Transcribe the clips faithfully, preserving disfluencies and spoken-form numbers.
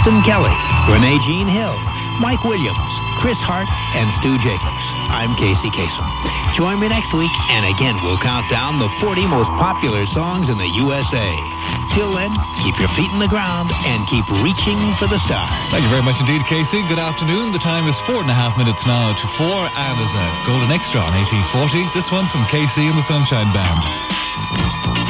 Justin Kelly, Renee Jean Hill, Mike Williams, Chris Hart, and Stu Jacobs. I'm Casey Kasem. Join me next week, and again, we'll count down the forty most popular songs in the U S A. Till then, keep your feet in the ground and keep reaching for the stars. Thank you very much indeed, Casey. Good afternoon. The time is four and a half minutes now to four, and there's a golden extra on eighteen forty. This one from Casey and the Sunshine Band.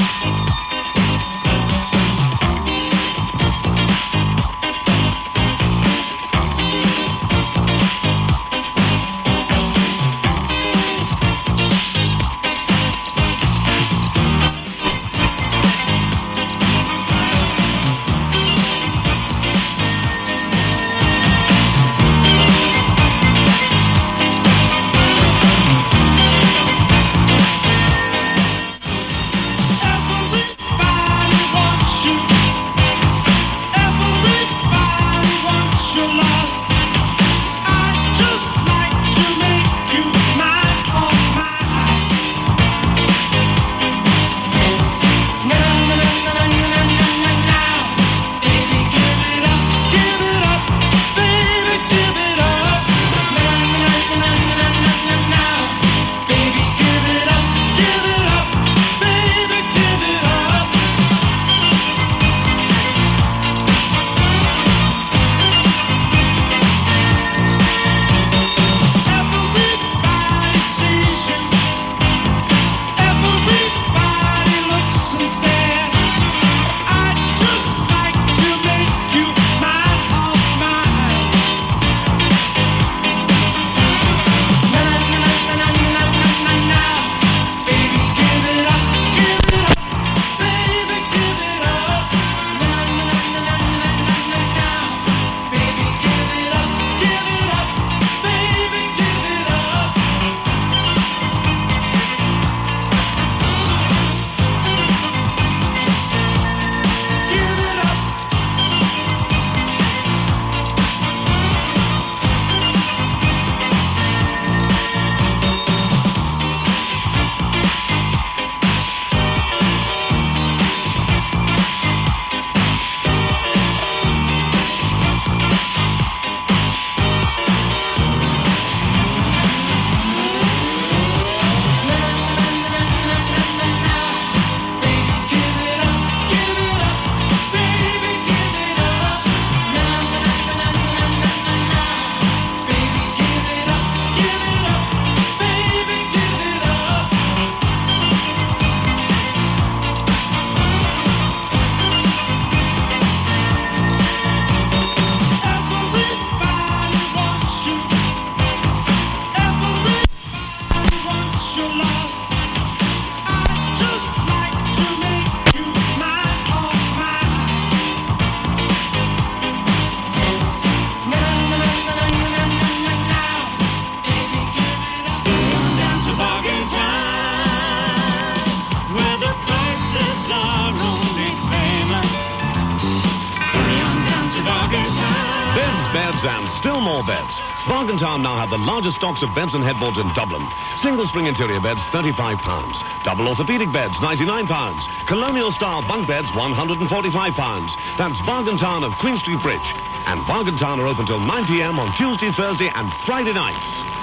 Bargaintown now have the largest stocks of beds and headboards in Dublin. Single spring interior beds, thirty-five pounds. Double orthopedic beds, ninety-nine pounds. Colonial style bunk beds, one hundred forty-five pounds. That's Bargaintown of Queen Street Bridge. And Bargaintown are open till nine p.m. on Tuesday, Thursday and Friday nights.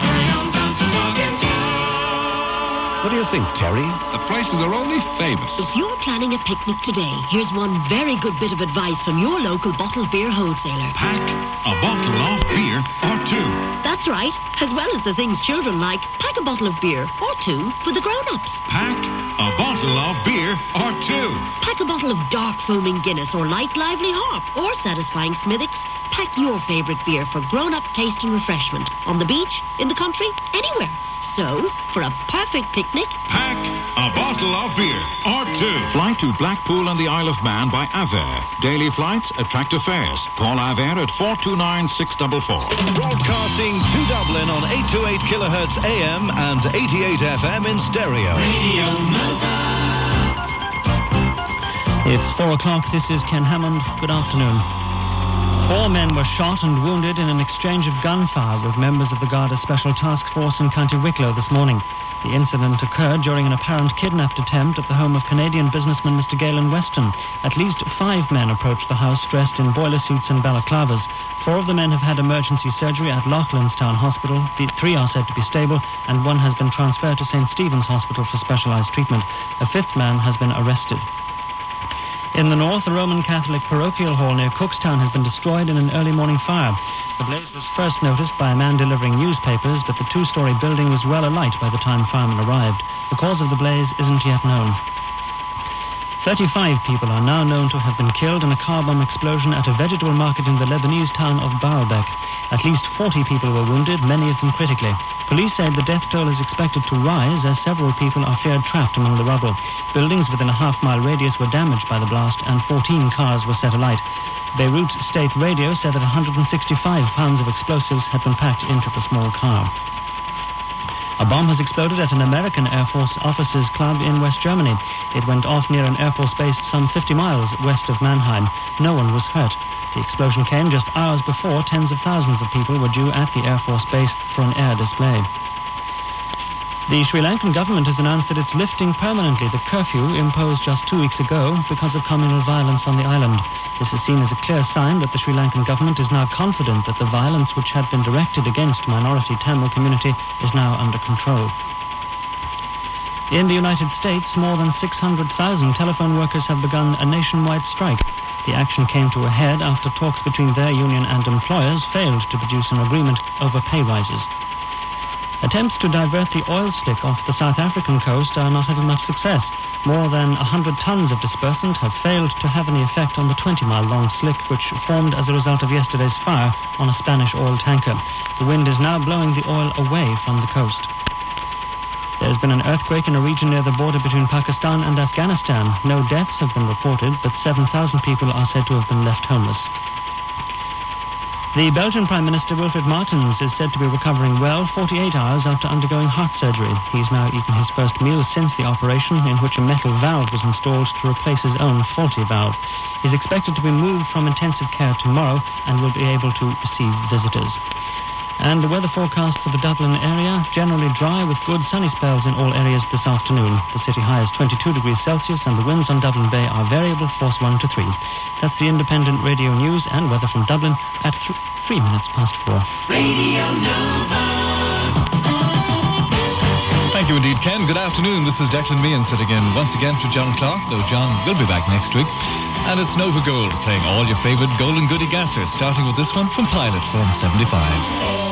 What do you think, Terry? The prices are only famous. If you're planning a picnic today, here's one very good bit of advice from your local bottled beer wholesaler. Pack a bottle of beer or two. That's right. As well as the things children like, pack a bottle of beer or two for the grown-ups. Pack a bottle of beer or two. Pack a bottle of dark foaming Guinness or light lively hop or satisfying Smithwick's. Pack your favourite beer for grown-up taste and refreshment. On the beach, in the country, anywhere. So, for a perfect picnic, pack a bottle of beer or two. Fly to Blackpool and the Isle of Man by Avair. Daily flights, attractive fares. Call Avair at four two nine, six four four. Broadcasting to Dublin on eight twenty-eight kilohertz A M and eighty-eight F M in stereo. Radio Nova. It's four o'clock. This is Ken Hammond. Good afternoon. Four men were shot and wounded in an exchange of gunfire with members of the Garda Special Task Force in County Wicklow this morning. The incident occurred during an apparent kidnapped attempt at the home of Canadian businessman Mister Galen Weston. At least five men approached the house dressed in boiler suits and balaclavas. Four of the men have had emergency surgery at Loughlinstown Hospital. The three are said to be stable, and one has been transferred to Saint Stephen's Hospital for specialised treatment. A fifth man has been arrested. In the north, a Roman Catholic parochial hall near Cookstown has been destroyed in an early morning fire. The blaze was first noticed by a man delivering newspapers, but the two-storey building was well alight by the time firemen arrived. The cause of the blaze isn't yet known. thirty-five people are now known to have been killed in a car bomb explosion at a vegetable market in the Lebanese town of Baalbek. At least forty people were wounded, many of them critically. Police said the death toll is expected to rise as several people are feared trapped among the rubble. Buildings within a half-mile radius were damaged by the blast and fourteen cars were set alight. Beirut State Radio said that one hundred sixty-five pounds of explosives had been packed into the small car. A bomb has exploded at an American Air Force officers' club in West Germany. It went off near an Air Force base some fifty miles west of Mannheim. No one was hurt. The explosion came just hours before tens of thousands of people were due at the Air Force base for an air display. The Sri Lankan government has announced that it's lifting permanently the curfew imposed just two weeks ago because of communal violence on the island. This is seen as a clear sign that the Sri Lankan government is now confident that the violence which had been directed against minority Tamil community is now under control. In the United States, more than six hundred thousand telephone workers have begun a nationwide strike. The action came to a head after talks between their union and employers failed to produce an agreement over pay rises. Attempts to divert the oil slick off the South African coast are not having much success. More than one hundred tons of dispersant have failed to have any effect on the twenty-mile-long slick which formed as a result of yesterday's fire on a Spanish oil tanker. The wind is now blowing the oil away from the coast. There has been an earthquake in a region near the border between Pakistan and Afghanistan. No deaths have been reported, but seven thousand people are said to have been left homeless. The Belgian Prime Minister Wilfried Martens is said to be recovering well forty-eight hours after undergoing heart surgery. He's now eaten his first meal since the operation, in which a metal valve was installed to replace his own faulty valve. He's expected to be moved from intensive care tomorrow and will be able to receive visitors. And the weather forecast for the Dublin area, generally dry with good sunny spells in all areas this afternoon. The city high is twenty-two degrees Celsius and the winds on Dublin Bay are variable, force one to three. That's the Independent Radio News and weather from Dublin at th- three minutes past four. Radio Nova. Thank you indeed, Ken. Good afternoon. This is Declan Meehan sitting in once again for John Clark, though John will be back next week. And it's Nova Gold playing all your favourite Golden Goody gassers, starting with this one from Pilot from seventy-five.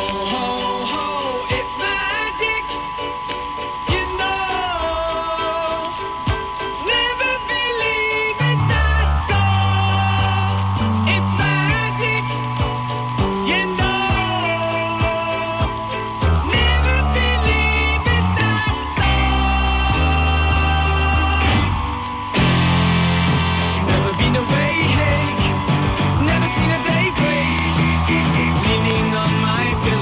Never seen a day break, leaning on my pillow.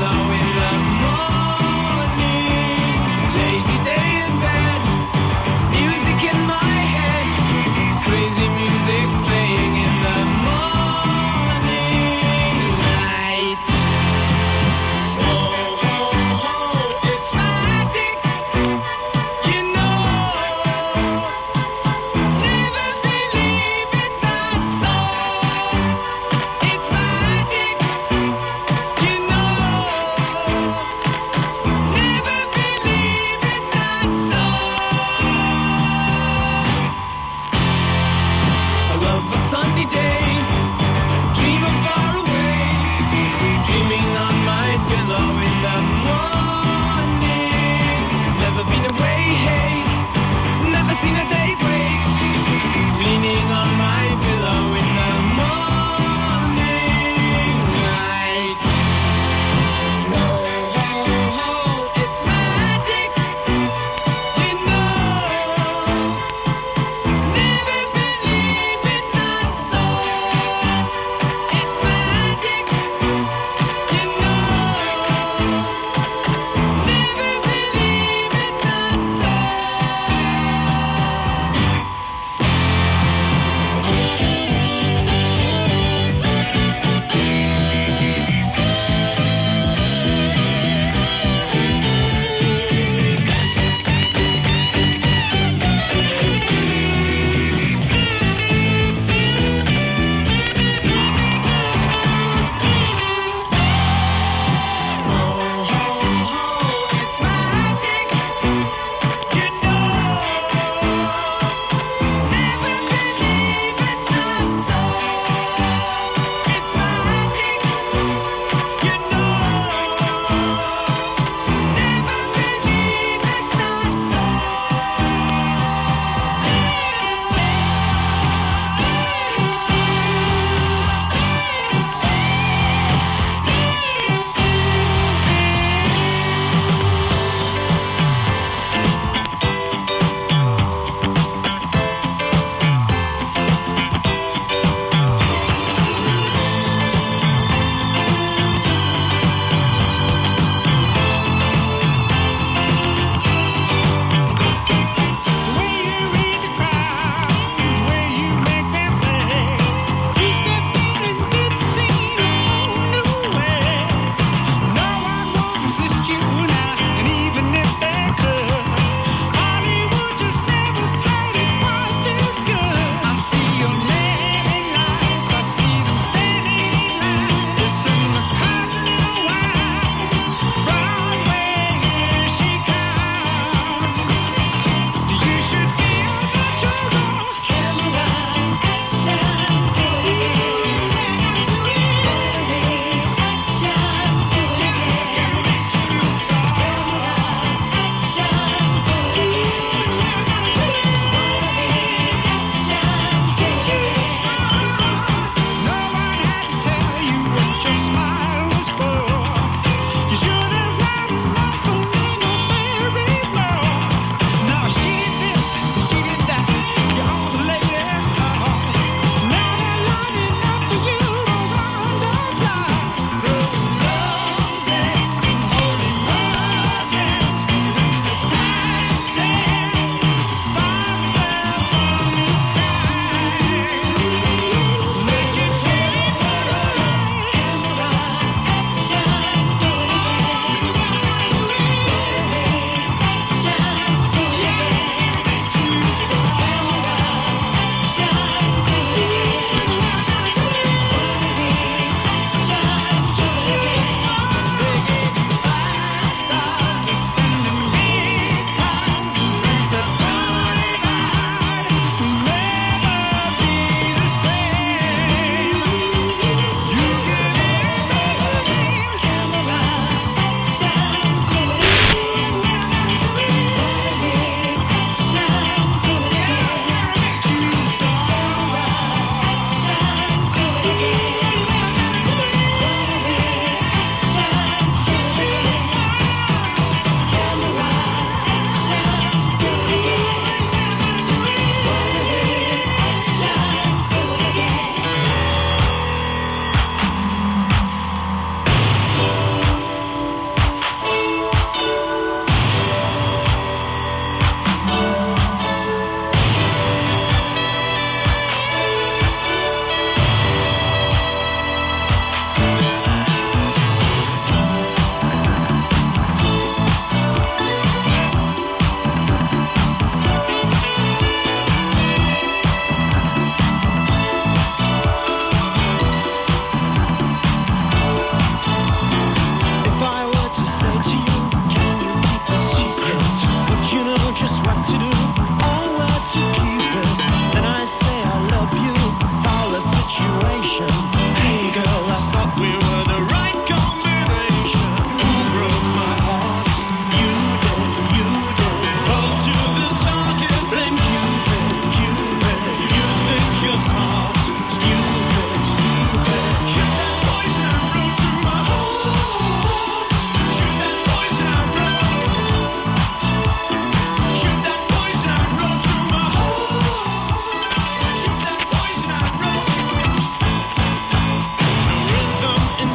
In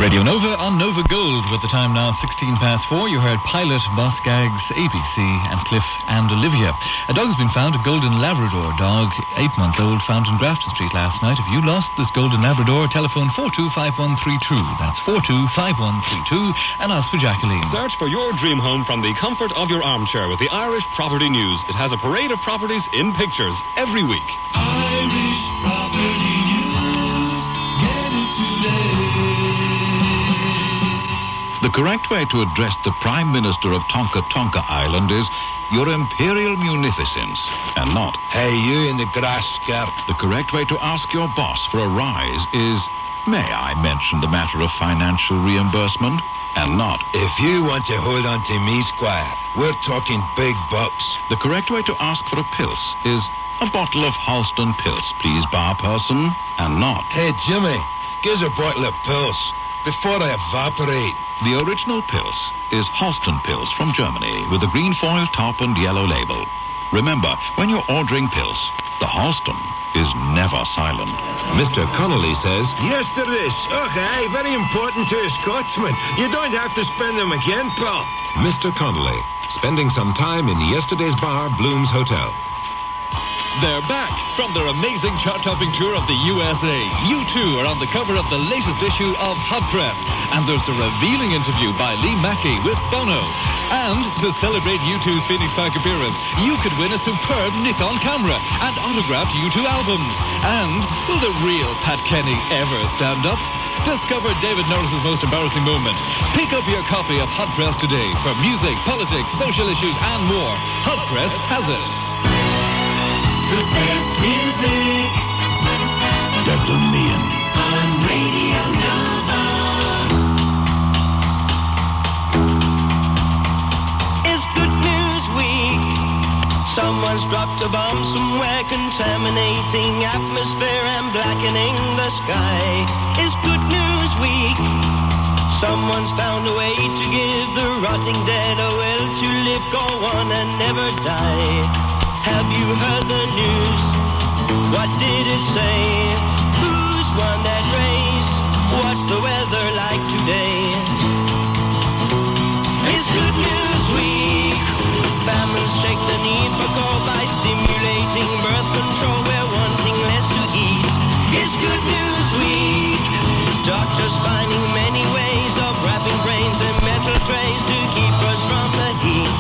Radio Nova on Nova Gold with the time now sixteen past four. You heard Pilot, Boss Gags, A B C and Cliff and Olivia. A dog has been found, a golden Labrador dog, eight-month-old, found in Grafton Street last night. If you lost this golden Labrador, telephone four two five one three two. That's four two five one three two and ask for Jacqueline. Search for your dream home from the comfort of your armchair with the Irish Property News. It has a parade of properties in pictures every week. Irish Property News. Get it today. The correct way to address the Prime Minister of Tonka Tonka Island is Your Imperial Munificence, and not Hey, you in the grass skirt. The correct way to ask your boss for a rise is May I mention the matter of financial reimbursement, and not If you want to hold on to me, Squire, we're talking big bucks. The correct way to ask for a pils is a bottle of Halston Pils, please, bar person, and not Hey, Jimmy, give us a bottle of pills before I evaporate. The original Pils is Halston Pils from Germany with a green foil top and yellow label. Remember, when you're ordering Pils, the Halston is never silent. Mister Connolly says, yes, there is. Okay, very important to a Scotsman. You don't have to spend them again, pal. Mister Connolly, spending some time in yesterday's bar, Bloom's Hotel. They're back from their amazing chart-topping tour of the U S A. U two are on the cover of the latest issue of Hot Press. And there's a revealing interview by Lee Mackey with Bono. And to celebrate U two's Phoenix Park appearance, you could win a superb Nick on camera and autographed U two albums. And will the real Pat Kenny ever stand up? Discover David Norris's most embarrassing moment. Pick up your copy of Hot Press today for music, politics, social issues, and more. Hot Press has it. The best music. Declan Meehan On Radio Nova. It's Good News Week. Someone's dropped a bomb somewhere, contaminating atmosphere and blackening the sky. It's Good News Week. Someone's found a way to give the rotting dead a will to live, go on and never die. Have you heard the news? What did it say? Who's won that race? What's the weather like today? It's Good News Week. Families shake the need for coal by stimulating birth control. We're wanting less to eat. It's Good News Week. Doctors finding many ways of wrapping brains in metal trays to keep us from the heat.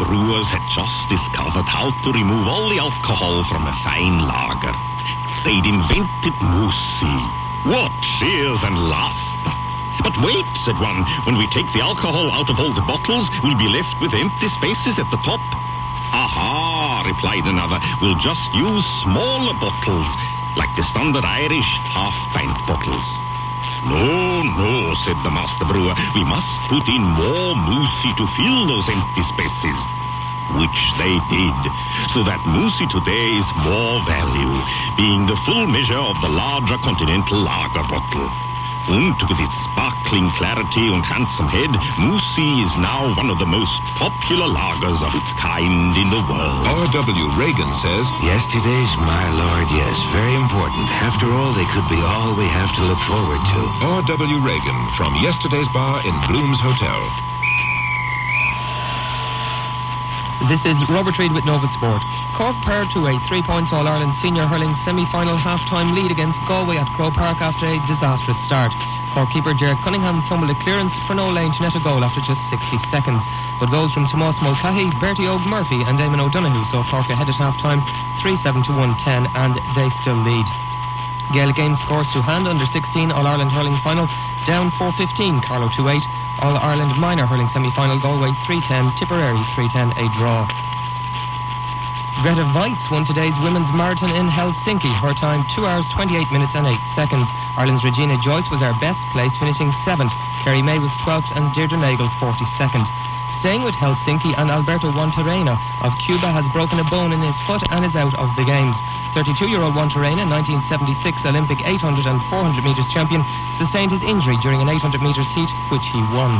brewers had just discovered how to remove all the alcohol from a fine lager. They'd invented Moussi. What cheers and laughter! But wait, said one, when we take the alcohol out of all the bottles, we'll be left with empty spaces at the top. Aha, replied another, we'll just use smaller bottles, like the standard Irish half-pint bottles. No, no, said the master brewer, we must put in more Moussi to fill those empty spaces. Which they did, so that Moussi today is more value, being the full measure of the larger continental lager bottle. And with its sparkling clarity and handsome head, Moussi is now one of the most popular lagers of its kind in the world. R W Reagan says, Yesterday's, my lord, yes, very important. After all, they could be all we have to look forward to. R W Reagan from Yesterday's Bar in Bloom's Hotel. This is Robert Reid with Nova Sport. Cork Power to a three points All-Ireland Senior Hurling semi-final half-time lead against Galway at Croke Park after a disastrous start. Cork keeper Ger Cunningham fumbled a clearance for no lane to net a goal after just sixty seconds. But goals from Tomás Mulcahy, Bertie Ogue Murphy and Damon O'Donoghue saw Cork ahead at half-time three seven to one ten, and they still lead. Gaelic Games scores to hand under sixteen All-Ireland Hurling final, down four fifteen, Carlow two eight. All-Ireland Minor Hurling semi-final, Galway three ten, Tipperary three ten, a draw. Greta Weitz won today's women's marathon in Helsinki, her time two hours twenty-eight minutes and eight seconds. Ireland's Regina Joyce was our best place, finishing seventh. Kerry May was twelfth and Deirdre Nagle forty-second. Staying with Helsinki, and Alberto Juantorena of Cuba has broken a bone in his foot and is out of the games. thirty-two-year-old Juantorena, nineteen seventy-six Olympic eight hundred and four hundred metres champion, sustained his injury during an eight hundred metres heat, which he won.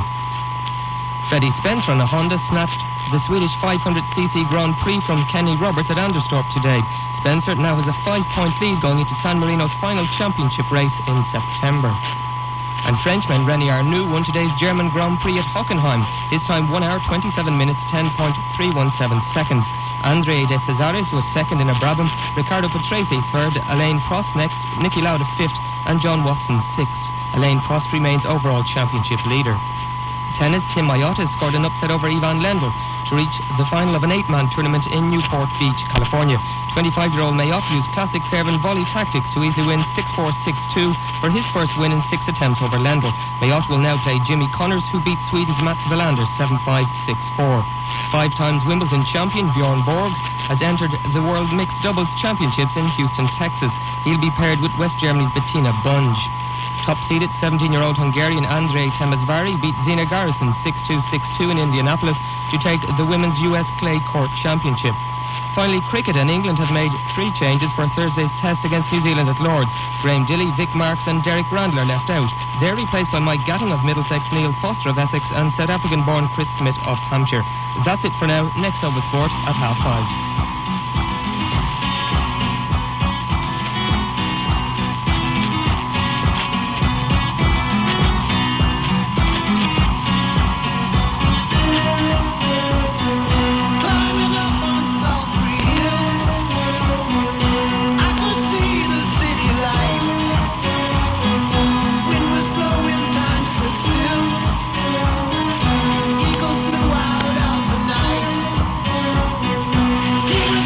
Freddie Spencer on a Honda snatched the Swedish five hundred c c Grand Prix from Kenny Roberts at Anderstorp today. Spencer now has a five-point lead going into San Marino's final championship race in September. And Frenchman René Arnoux won today's German Grand Prix at Hockenheim, his time one hour twenty-seven minutes ten point three one seven seconds. Andre De Cesaris was second in a Brabham, Ricardo Patrese third, Alain Prost next, Nicky Lauda fifth, and John Watson sixth. Alain Prost remains overall championship leader. Tennis, Tim Mayotte scored an upset over Ivan Lendl to reach the final of an eight-man tournament in Newport Beach, California. twenty-five-year-old Mayotte used classic serve and volley tactics to easily win six four, six two for his first win in six attempts over Lendl. Mayotte will now play Jimmy Connors, who beat Sweden's Mats Wilander seven five, six four. Five times Wimbledon champion Bjorn Borg has entered the World Mixed Doubles Championships in Houston, Texas. He'll be paired with West Germany's Bettina Bunge. Top-seeded seventeen-year-old Hungarian Andrei Temesvari beat Zina Garrison six two, six two in Indianapolis to take the Women's U S Clay Court Championship. Finally, cricket, and England has made three changes for Thursday's test against New Zealand at Lord's. Graham Dilley, Vic Marks and Derek Randler left out. They're replaced by Mike Gatting of Middlesex, Neil Foster of Essex and South African-born Chris Smith of Hampshire. That's it for now. Next Nova Sport at half five. Eagles flew out of the night.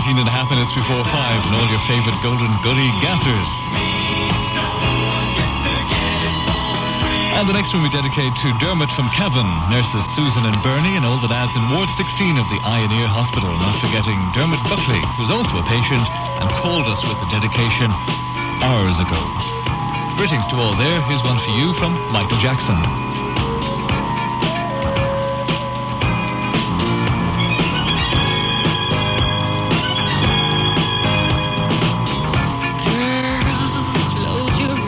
nineteen and a half minutes before five, and all your favorite Golden Goody gassers. And the next one we dedicate to Dermot from Cavan, nurses Susan and Bernie, and all the lads in Ward sixteen of the Eye and Ear Hospital. Not forgetting Dermot Buckley, who's also a patient and called us with the dedication hours ago. Greetings to all there. Here's one for you from Michael Jackson.